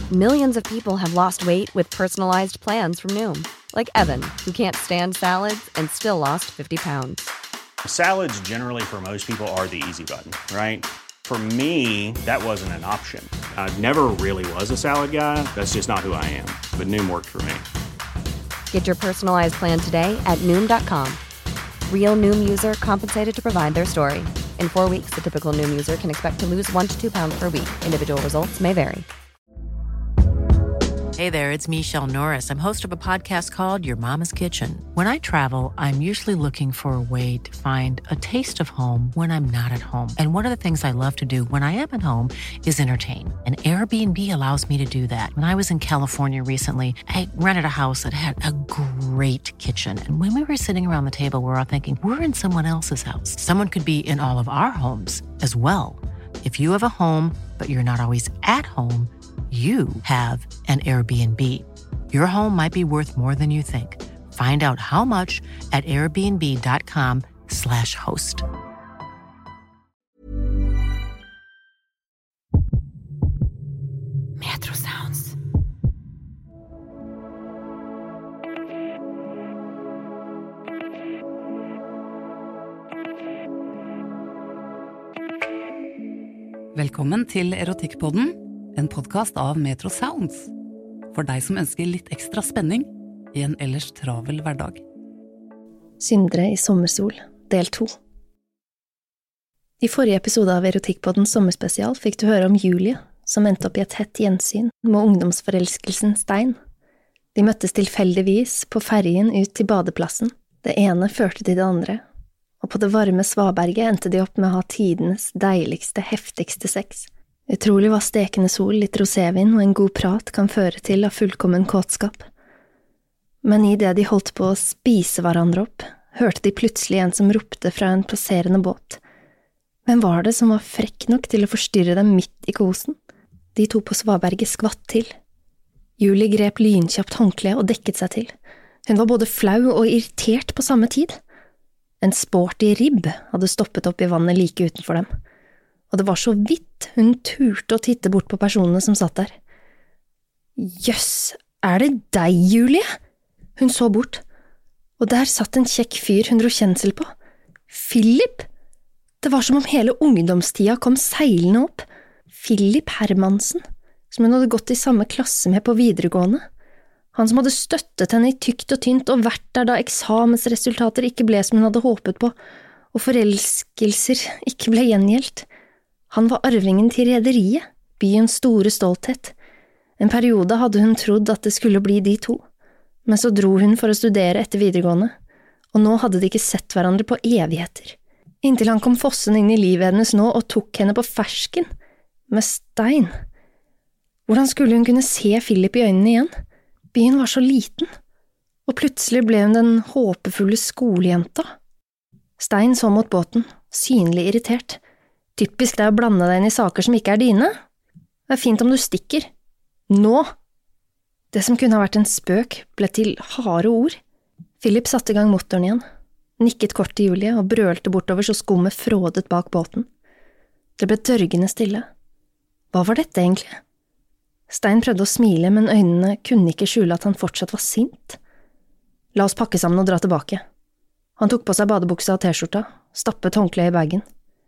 Millions of people have lost weight with personalized plans from Noom. Like Evan, who can't stand salads and still lost 50 pounds. Salads generally for most people are the easy button, right? For me, that wasn't an option. I never really was a salad guy. That's just not who I am. But Noom worked for me. Get your personalized plan today at Noom.com. Real Noom user compensated to provide their story. In 4 weeks, the typical Noom user can expect to lose 1 to 2 pounds per week. Individual results may vary. Hey there, it's Michelle Norris. I'm host of a podcast called Your Mama's Kitchen. When I travel, I'm usually looking for a way to find a taste of home when I'm not at home. And one of the things I love to do when I am at home is entertain. And Airbnb allows me to do that. When I was in California recently, I rented a house that had a great kitchen. And when we were sitting around the table, we're all thinking, we're in someone else's house. Someone could be in all of our homes as well. If you have a home, but you're not always at home, you have an Airbnb. Your home might be worth more than you think. Find out how much at airbnb.com/host. Metro Sounds. Velkommen til Erotikkpodden. En podcast av Metro Sounds, for deg som ønsker litt ekstra spenning i en ellers travel hverdag. Syndere i sommersol, del 2. I forrige episode av Erotikkpoddens sommerspesial fikk du høre om Julie, som endte opp i et hett gjensyn med ungdomsforelskelsen Stein. De møttes tilfeldigvis på fergen ut til badeplassen. Det ene førte til det andre, og på det varme svaberget endte de opp med å ha tidenes deiligste, heftigste sex. Utrolig hva stekende sol, litt rosévin og en god prat kan føre til av fullkommen kåtskap. Men i det de holdt på å spise hverandre opp, hørte de plutselig en som ropte fra en passerende båt. Hvem var det som var frekk nok til å forstyrre dem midt i kosen? De to på svaberget skvatt til. Julie grep lynkjapt håndkle og dekket seg til. Hun var både flau og irritert på samme tid. En sporty ribb hadde stoppet opp i vannet like utenfor dem. Og det var så vidt hun turte å titte bort på personene som satt der. Jøss, er det deg, Julie? Hun så bort, og der satt en kjekk fyr hun dro kjensel på. Philip! Det var som om hele ungdomstida kom seilende opp. Philip Hermansen, som hun hadde gått i samme klasse med på videregående. Han som hadde støttet henne i tykt og tynt og vært der da eksamensresultater ikke ble som hun hadde håpet på, og forelskelser ikke ble gjengjeldt. Han var arvingen til rederiet, byens store stolthet. En periode hadde hun trodd at det skulle bli de to, men så dro hun for å studere etter videregående, og nå hadde de ikke sett hverandre på evigheter. Inntil han kom fossen inn i livet hennes nå og tok henne på fersken, med Stein. Hvordan skulle hun kunne se Philip i øynene igjen? Byen var så liten, og plutselig ble hun den håpefulle skolejenta. Stein så mot båten, synlig irritert. Typisk det å blande deg inn i saker som ikke er dine. Det er fint om du stikker. Nå! Det som kunne ha vært en spøk ble til harde ord. Philip satte i gang motoren igjen, nikket kort til Julie og brølte bortover så skummet frådet bak båten. Det ble dørgende stille. Hva var dette egentlig? Stein prøvde å smile, men øynene kunne ikke skjule at han fortsatt var sint. La oss pakke sammen og dra tilbake. Han tok på seg badebuksa og t-skjorta, stappet håndkleet i bagen.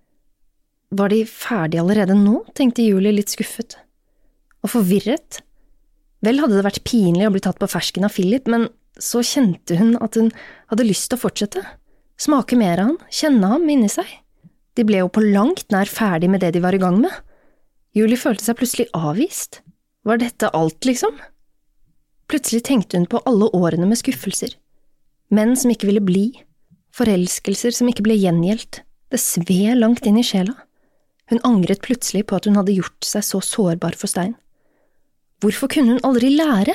Var de ferdige allerede nå, tenkte Julie litt skuffet. Og forvirret. Vel hadde det vært pinlig å bli tatt på fersken av Philip, men så kjente hun at hun hadde lyst til å fortsette. Smake mer av han, kjenne ham inni seg. De ble jo på langt nær ferdig med det de var i gang med. Julie følte seg plutselig avvist. Var dette alt, liksom? Plutselig tenkte hun på alle årene med skuffelser. Menn som ikke ville bli. Forelskelser som ikke ble gjengjeldt. Det sved langt inn i sjela. Hun angret plutselig på at hun hadde gjort seg så sårbar for Stein. Hvorfor kunne hun aldri lære?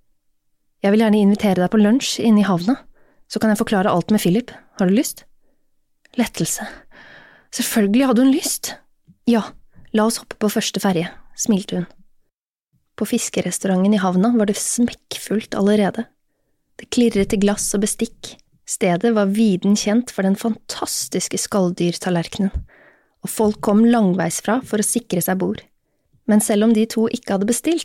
Jeg vil gjerne invitere deg på lunsj inne i havna, så kan jeg forklare alt med Philip. Har du lyst? Lettelse. Selvfølgelig hadde hun lyst. Ja, la oss hoppe på første ferje, smilte hun. På fiskerestauranten i havna var det smekkfullt allerede. Det klirret til glass og bestikk. Stedet var viden kjent for den fantastiske skalldyrtallerkenen, og folk kom langveisfra for å sikre seg bord. Men selv om de to ikke hadde bestilt,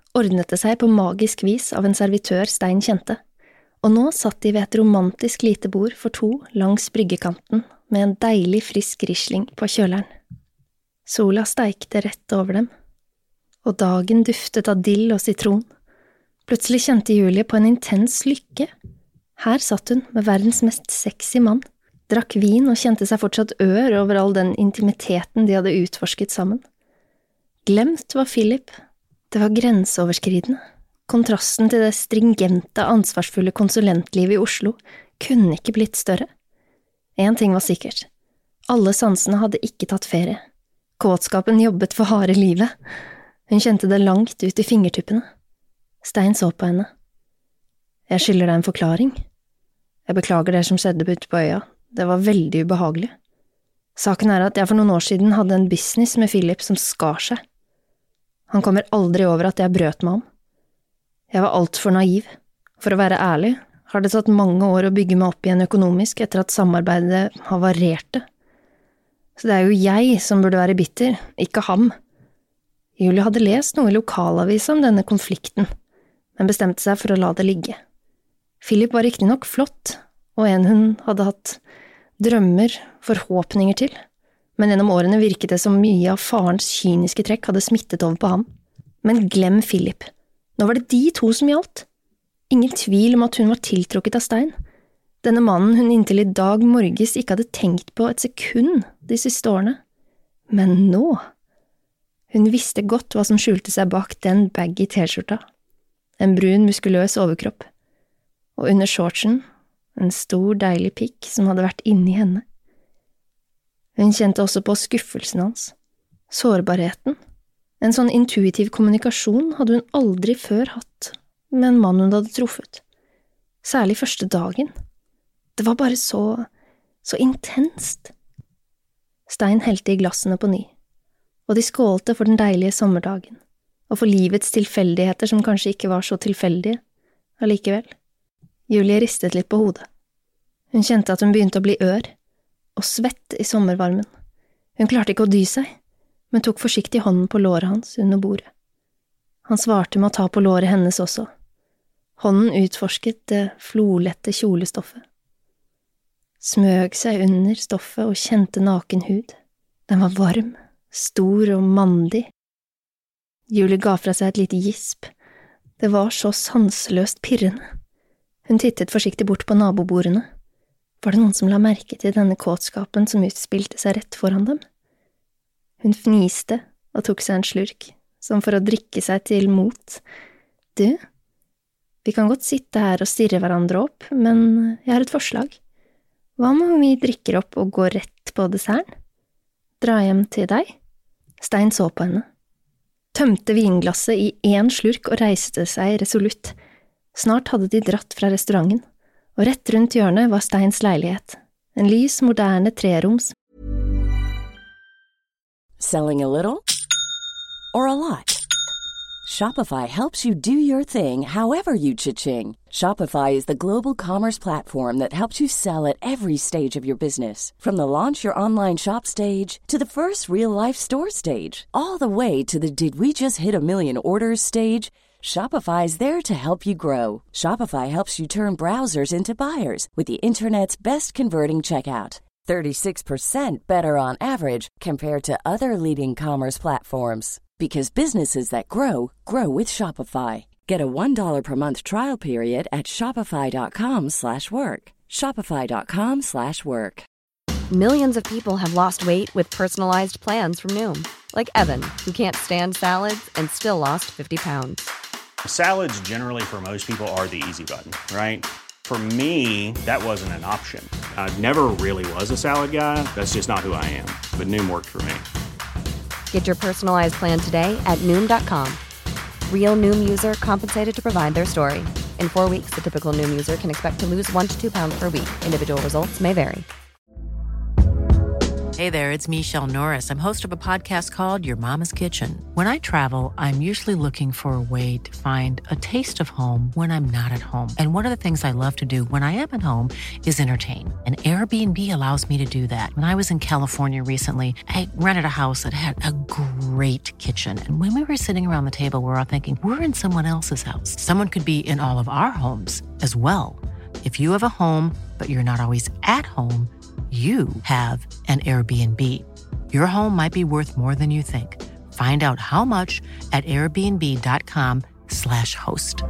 ordnet det seg på magisk vis av en servitør Stein kjente, og nå satt de ved et romantisk lite bord for to langs bryggekanten med en deilig frisk Riesling på kjøleren. Sola steikte rett over dem, og dagen duftet av dill og sitron. Plutselig kjente Julie på en intens lykke. Her satt hun med verdens mest sexy mann, drakk vin og kjente seg fortsatt ør over all den intimiteten de hadde utforsket sammen. Glemt var Philip. Det var grenseoverskridende. Kontrasten til det stringente, ansvarsfulle konsulentlivet i Oslo kunne ikke blitt større. En ting var sikkert. Alle sansene hadde ikke tatt ferie. Kåtskapen jobbet for harde livet. Hun kjente det langt ut i fingertuppene. Stein så på henne. Jeg skylder deg en forklaring. Jeg beklager det som skjedde ute på øya. Det var veldig ubehagelig. Saken er at jeg for noen år siden hadde en business med Philip som skar seg. Han kommer aldri over at jeg brøt meg om. Jeg var alt for naiv. For å være ærlig har det tatt mange år å bygge meg opp igjen økonomisk etter at samarbeidet havarerte. Så det er jo jeg som burde være bitter, ikke ham. Julie hadde lest noe i lokalavisa om denne konflikten, men bestemte seg for å la det ligge. Philip var riktig nok flott, og en hun hadde hatt drømmer, forhåpninger til, men gjennom årene virket det som mye av farens kyniske trekk hadde smittet over på ham. Men glem Philip. Nå var det de to som gjaldt. Ingen tvil om at hun var tiltrukket av Stein. Denne mannen hun inntil i dag morges ikke hadde tenkt på et sekund de siste årene. Men nå… Hun visste godt hva som skjulte seg bak den baggy t-skjorta. En brun, muskuløs overkropp. Og under shortsen, en stor, deilig pikk som hadde vært inni henne. Hun kjente også på skuffelsen hans. Sårbarheten. En sånn intuitiv kommunikasjon hadde hun aldri før hatt med en mann hun hadde truffet. Særlig første dagen. Det var bare så intenst. Stein helte i glassene på ny, og de skålte for den deilige sommerdagen, og for livets tilfeldigheter som kanskje ikke var så tilfeldige, allikevel. Julie ristet litt på hodet. Hun kjente at hun begynte å bli ør, og svett i sommervarmen. Hun klarte ikke å dy seg, men tok forsiktig hånden på låret hans under bordet. Han svarte med å ta på låret hennes også. Hånden utforsket det flolette kjolestoffet. Smøg seg under stoffet og kjente naken hud. Den var varm, stor og mandig. Julie ga fra seg et lite gisp. Det var så sanseløst pirrende. Hun tittet forsiktig bort på nabobordene. Var det noen som la merke til denne kåtskapen som utspilte seg rett foran dem? Hun fniste og tok seg en slurk, som for å drikke seg til mot. Du, vi kan godt sitte her og stirre hverandre opp, men jeg har et forslag. Hva om vi drikker opp og går rett på desserten? Dra hjem til deg? Stein så på henne. Tømte vinglasset i en slurk og reiste seg resolutt. Snart hadde de dratt fra restauranten, og rett rundt hjørnet var Steins leilighet. En lys, moderne treroms. Selling a little or a lot? Shopify helps you do your thing however you cha-ching. Shopify is the global commerce platform that helps you sell at every stage of your business. From the launch your online shop stage to the first real-life store stage, all the way to the did we just hit a million orders stage. Shopify is there to help you grow. Shopify helps you turn browsers into buyers with the internet's best converting checkout. 36% better on average compared to other leading commerce platforms. Because businesses that grow, grow with Shopify. Get a $1 per month trial period at shopify.com/work. Shopify.com/work. Millions of people have lost weight with personalized plans from Noom. Like Evan, who can't stand salads and still lost 50 pounds. Salads generally for most people are the easy button, right? For me, that wasn't an option. I never really was a salad guy. That's just not who I am. But Noom worked for me. Get your personalized plan today at Noom.com. Real Noom user compensated to provide their story. In 4 weeks, the typical Noom user can expect to lose 1 to 2 pounds per week. Individual results may vary. Hey there, it's Michelle Norris. I'm host of a podcast called Your Mama's Kitchen. When I travel, I'm usually looking for a way to find a taste of home when I'm not at home. And one of the things I love to do when I am at home is entertain. And Airbnb allows me to do that. When I was in California recently, I rented a house that had a great kitchen. And when we were sitting around the table, we're all thinking, we're in someone else's house. Someone could be in all of our homes as well. If you have a home, but you're not always at home, you have an Airbnb. Your home might be worth more than you think. Find out how much at airbnb.com/host.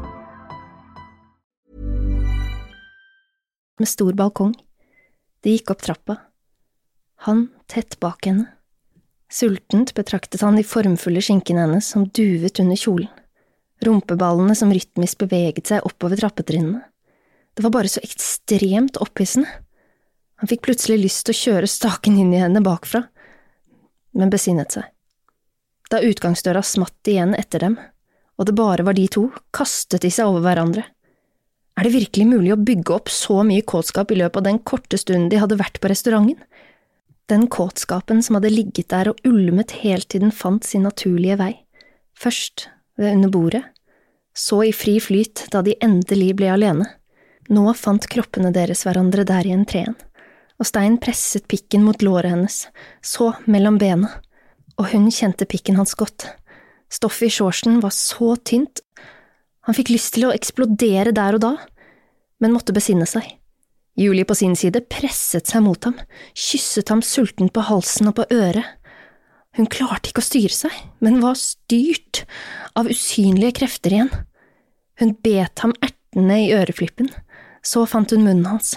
Med stor balkong. De gikk opp trappa. Han tett bak henne. Sultent betraktet han de formfulle skinkene hennes som duvet under kjolen. Rumpeballene som rytmisk beveget seg oppover trappetrinnene. Det var bare så ekstremt opphissende. Han fikk plutselig lyst til å kjøre staken inn i henne bakfra, men besinnet seg. Da utgangsdøra smatt igjen etter dem, og det bare var de to, kastet de seg over hverandre. Det virkelig mulig å bygge opp så mye kåtskap i løpet av den korte stunden de hadde vært på restauranten? Den kåtskapen som hadde ligget der og ulmet helt til den fant sin naturlige vei. Først ved under bordet, så i fri flyt da de endelig ble alene. Nå fant kroppene deres hverandre der i entreen, og Stein presset pikken mot låret hennes, så mellom bena, og hun kjente pikken hans godt. Stoffet i shortsen var så tynt. Han fikk lyst til å eksplodere der og da, men måtte besinne seg. Julie på sin side presset seg mot ham, kysset ham sulten på halsen og på øret. Hun klarte ikke å styre seg, men var styrt av usynlige krefter igjen. Hun bet ham ertene i øreflippen, så fant hun munnen hans.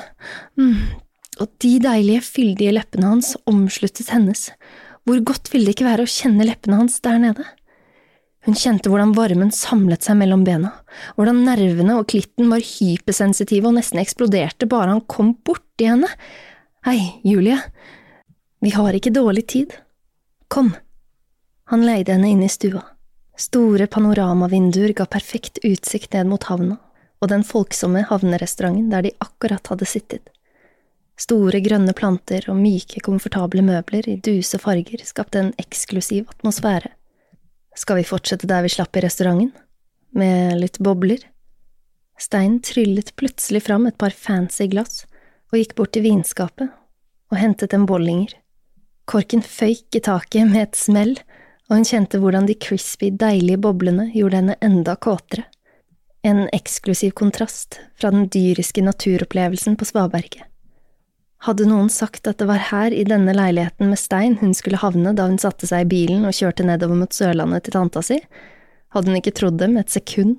Og de deilige, fyldige leppene hans omsluttet hennes. Hvor godt ville det ikke være å kjenne leppene hans der nede? Hun kjente hvordan varmen samlet seg mellom bena, hvordan nervene og klitten var hypersensitive og nesten eksploderte bare han kom bort i henne. Hei, Julie, vi har ikke dårlig tid. Kom. Han leide henne inn i stua. Store panoramavinduer ga perfekt utsikt ned mot havna, og den folksomme havnerestauranten der de akkurat hadde sittet. Store grønne planter og myke, komfortable møbler i duse farger skapte en eksklusiv atmosfære. Skal vi fortsette der vi slapp i restauranten? Med litt bobler? Stein tryllet plutselig fram et par fancy glass og gikk bort til vinskapet og hentet en bollinger. Korken føyk i taket med et smell, og hun kjente hvordan de crispy, deilige boblene gjorde henne enda kåtere. En eksklusiv kontrast fra den dyriske naturopplevelsen på Svaberget. Hadde noen sagt at det var her i denne leiligheten med Stein hun skulle havne da hun satte seg i bilen og kjørte nedover mot Sørlandet til tanta si, hadde hun ikke trodd dem et sekund.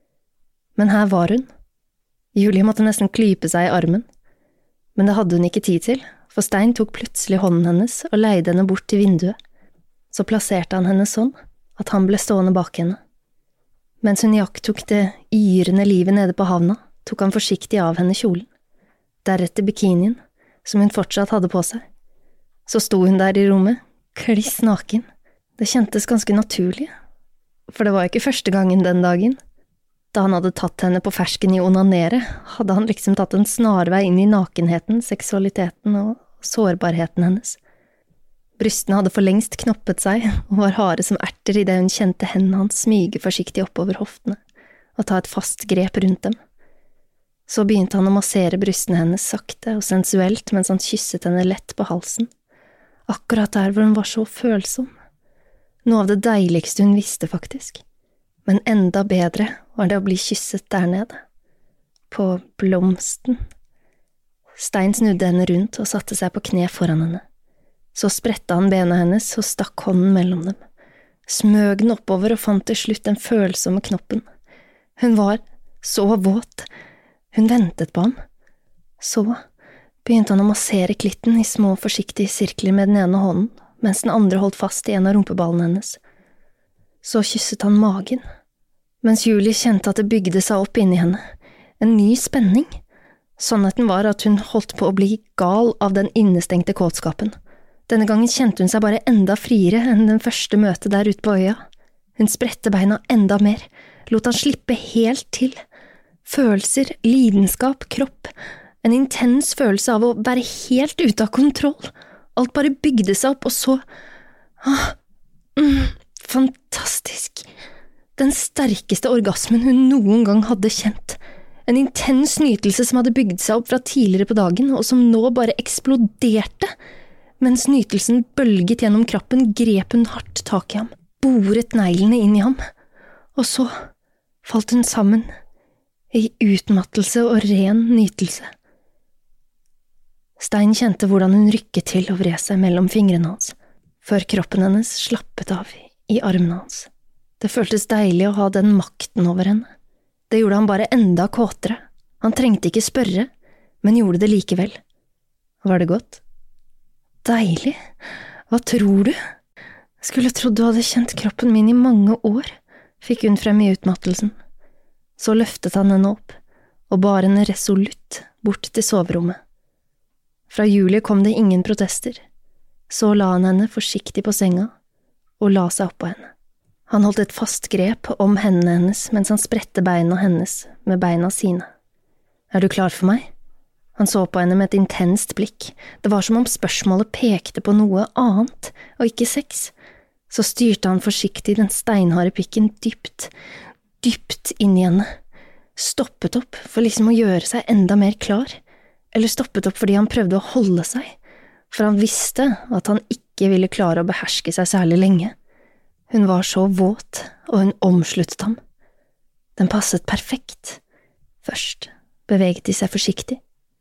Men her var hun. Julie måtte nesten klype seg i armen. Men det hadde hun ikke tid til, for Stein tok plutselig hånden hennes og leide henne bort til vinduet. Så plasserte han henne sånn at han ble stående bak henne. Mens hun iakttok det yrende livet nede på havna, tok han forsiktig av henne kjolen. Deretter bikinien, som hun fortsatt hadde på seg. Så sto hun der i rommet, kliss naken. Det kjentes ganske naturlig, for det var ikke første gangen den dagen. Da han hadde tatt henne på fersken i onanere, hadde han liksom tatt en snarvei inn i nakenheten, seksualiteten og sårbarheten hennes. Brystene hadde for lengst knoppet seg og var harde som erter i det hun kjente hendene hans smyge forsiktig oppover hoftene og ta et fast grep rundt dem. Så begynte han å massere brystene hennes sakte og sensuelt mens han kysset henne lett på halsen, akkurat der hvor hun var så følsom. Noe av det deiligste hun visste faktisk, men enda bedre var det å bli kysset der nede, på blomsten. Stein snudde henne rundt og satte seg på kne foran henne. Så spredte han bena hennes og stakk hånden mellom dem, smøg den oppover og fant til slutt den følsomme knoppen. Hun var så våt. Hun ventet på ham. Så begynte han å massere klitten i små forsiktige sirkler med den ene hånden, mens den andre holdt fast i en av rumpeballene hennes. Så kysset han magen, mens Julie kjente at det bygde seg opp inni henne, en ny spenning. Sannheten var at hun holdt på å bli gal av den innestengte kåtskapen. Denne gangen kjente hun seg bare enda friere enn den første møtet der ute på øya. Hun spredte beina enda mer, lot han slippe helt til. Følelser, lidenskap, kropp, en intens følelse av å være helt ute av kontroll, Alt bare bygde seg opp, og så… fantastisk. Den sterkeste orgasmen hun noen gang hadde kjent. En intens nytelse som hadde bygd seg opp fra tidligere på dagen, og som nå bare eksploderte. Mens nytelsen bølget gjennom kroppen, grep hun hardt tak i ham, boret neglene inn i ham, og så falt hun sammen i utmattelse og ren nytelse. Stein kjente hvordan hun rykket til og vred seg mellom fingrene hans, før kroppen hennes slappet av i armene hans. Det føltes deilig å ha den makten over henne. Det gjorde han bare enda kåtere. Han trengte ikke spørre, men gjorde det likevel. Var det godt? Deilig? Hva tror du? Skulle trodd du hadde kjent kroppen min i mange år, fikk hun frem i utmattelsen. Så løftet han henne opp, og bar henne resolutt bort til soverommet. Fra Julie kom det ingen protester. Så la han henne forsiktig på senga, og la seg oppå henne. Han holdt et fast grep om hendene hennes mens han spredte beina hennes med beina sine. Er du klar for meg? Han så på henne med et intenst blikk. Det var som om spørsmålet pekte på noe annet, og ikke sex. Så styrte han forsiktig den steinharde pikken dypt inn i henne. Stoppet opp for liksom å gjøre seg enda mer klar, eller stoppet opp fordi han prøvde å holde seg, for han visste at han ikke ville klare å beherske seg særlig lenge. Hun var så våt, og hun omsluttet ham. Den passet perfekt. Først beveget de seg forsiktig.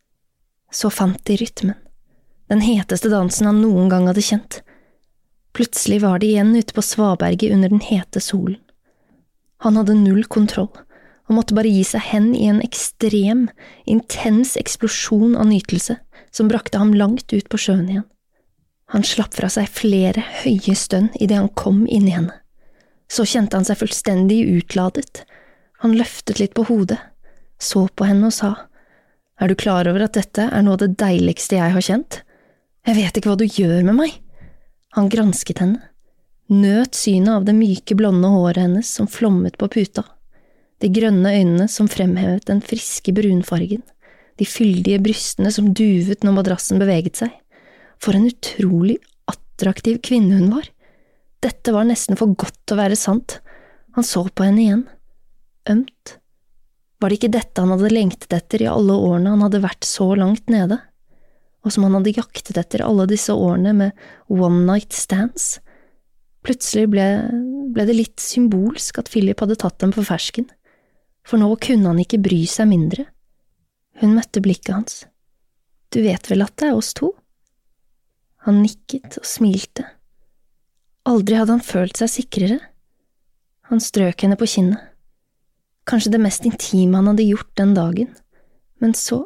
Så fant de rytmen. Den heteste dansen han noen gang hadde kjent. Plutselig var de igjen ute på svaberget under den hete solen. Han hadde null kontroll, og måtte bare gi seg hen i en ekstrem, intens eksplosjon av nytelse, som brakte ham langt ut på sjøen igjen. Han slapp fra seg flere høye stønn i det han kom inn i henne. Så kjente han seg fullstendig utladet. Han løftet litt på hodet, så på henne og sa, «Er du klar over at dette er noe av det deiligste jeg har kjent? Jeg vet ikke hva du gjør med meg.» Han gransket henne, nøt synet av det myke blonde håret hennes som flommet på puta, de grønne øynene som fremhevet den friske brunfargen, de fyldige brystene som duvet når madrassen beveget seg. For en utrolig attraktiv kvinne hun var. Dette var nesten for godt til å være sant. Han så på henne igjen. Ømt. Var det ikke dette han hadde lengtet etter i alle årene han hadde vært så langt nede? Og som han hadde jaktet etter alle disse årene med one night stands? Plutselig ble det litt symbolsk at Philip hadde tatt dem på fersken. For nå kunne han ikke bry seg mindre. Hun møtte blikket hans. Du vet vel at det er oss to? Han nikket og smilte. Aldri hadde han følt seg sikrere. Han strøk henne på kinnet. Kanskje det mest intime han hadde gjort den dagen. Men så,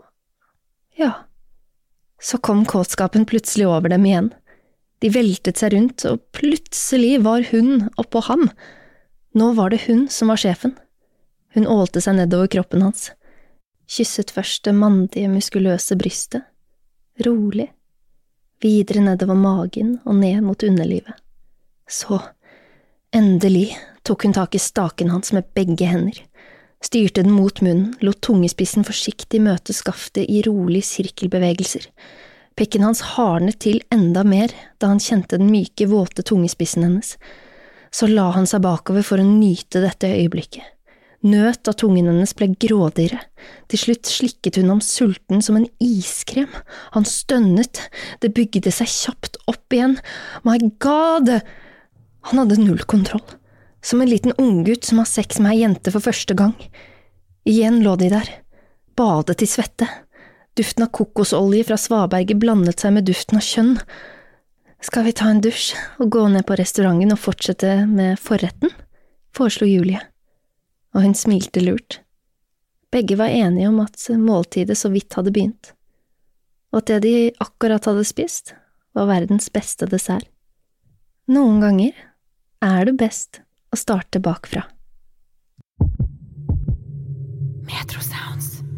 så kom kåtskapen plutselig over dem igjen. De veltet seg rundt, og plutselig var hun oppå ham. Nå var det hun som var sjefen. Hun ålte seg nedover kroppen hans. Kysset først det mandige, muskuløse brystet. Rolig. Videre nedover magen og ned mot underlivet. Så, endelig, tok hun tak i staken hans med begge hender, styrte den mot munnen, lot tungespissen forsiktig møte skaftet i rolig sirkelbevegelser. Pekken hans hardnet til enda mer da han kjente den myke, våte tungespissen hennes. Så la han seg bakover for å nyte dette øyeblikket. Nøt av tungen hennes ble grådigere. Til slutt slikket hun om sulten som en iskrem. Han stønnet. Det bygde seg kjapt opp igjen. My God! Han hadde null kontroll. Som en liten unggutt som har sex med ei jente for første gang. Igjen lå de der. Badet i svette. Duften av kokosolje fra svaberget blandet seg med duften av kjønn. Skal vi ta en dusj og gå ned på restauranten og fortsette med forretten? Foreslo Julie. Og hun smilte lurt. Begge var enige om at måltidet så vidt hadde begynt, og at det de akkurat hadde spist, var verdens beste dessert. Noen ganger er det best å starte bakfra. Metro Sounds.